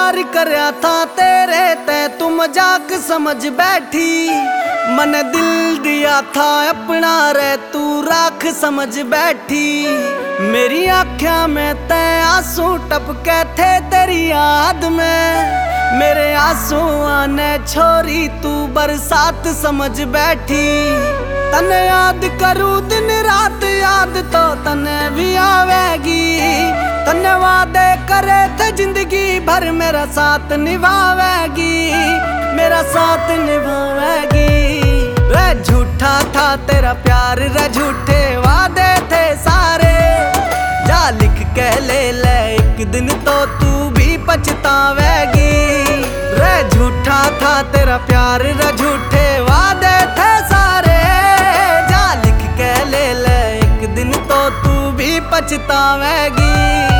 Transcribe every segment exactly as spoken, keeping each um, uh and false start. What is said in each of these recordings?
प्यार करया था तेरे ते तू मजाक समझ बैठी। मन दिल दिया था अपना रे तू राख समझ बैठी। मेरी आँखों में ते आंसू टपके थे तेरी याद में। मेरे आंसू आने छोरी तू बरसात समझ बैठी। तने याद करूं दिन रात याद तो तने भी आवेगी। तने वादे करे थे जिंदगी भर मेरा साथ निभावेगी। मेरा साथ निभावेगी। रे झूठा था तेरा प्यार रे झूठे वादे थे सारे। जा लिख के ले ले एक दिन तो तू भी पछतावेगी। रे झूठा था तेरा प्यार रे झूठे वादे थे सारे। जा लिख के ले ले एक दिन तो तू भी पछतावेगी।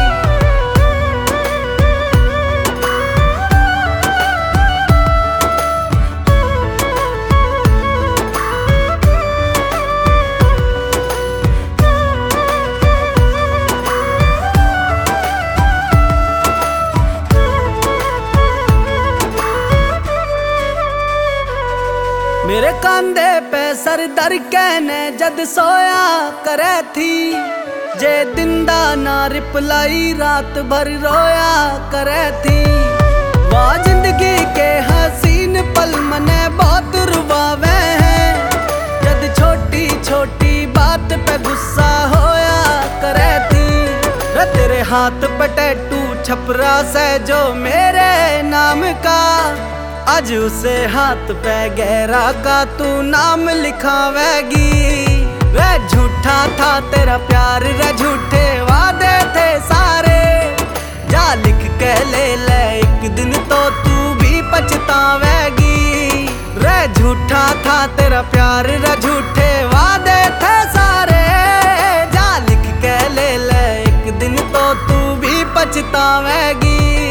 मेरे कांधे पे सर दर कहने जद सोया करे थी। जे दिंदा ना रिप्लाई रात भर रोया करे थी। वाह जिंदगी के हसीन पल मने बहुत रुबावे हैं। जद छोटी छोटी बात पे गुस्सा होया करे थी। रे तेरे हाथ पे टैटू छपरा से जो मेरे नाम का। आज उसे हाथ पे गहरा का तू नाम लिखावेगी। वे झूठा था तेरा प्यार रे झूठे वादे थे सारे। जा लिख के ले ले एक दिन तो तू भी पछतावेगी। रे झूठा था तेरा प्यार रे झूठे वादे थे सारे। जा लिख के ले ले एक दिन तो तू भी पछतावेगी।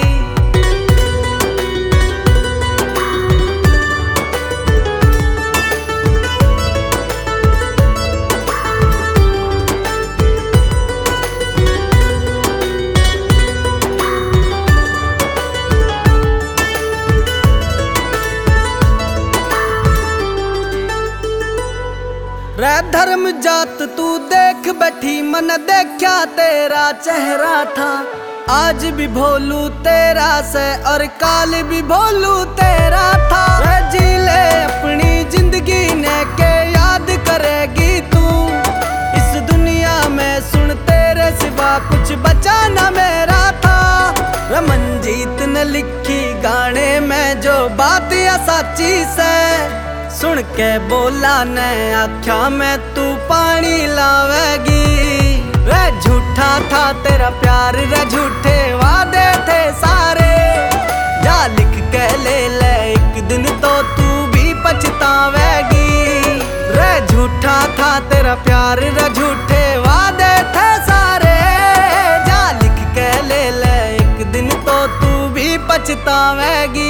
रे धर्म जात तू देख बैठी मन देखा तेरा चेहरा था। आज भी भोलू तेरा से और काल भी भोलू तेरा था। रे जी ले अपनी जिंदगी ने के याद करेगी तू। इस दुनिया में सुन तेरे सिवा कुछ बचा न मेरा था। रे मंजीत ने लिखी गाने में जो बात या सच्ची से। सुन के बोला ने आख्या में तू पानी लावेगी। रे झूठा था तेरा प्यार रे झूठे वादे थे सारे। जा लिख के ले ले एक दिन तो तू भी पछतावेगी। रे झूठा था तेरा प्यार रे झूठे वादे थे सारे। जा लिख के ले ले एक दिन तो तू भी पछतावेगी।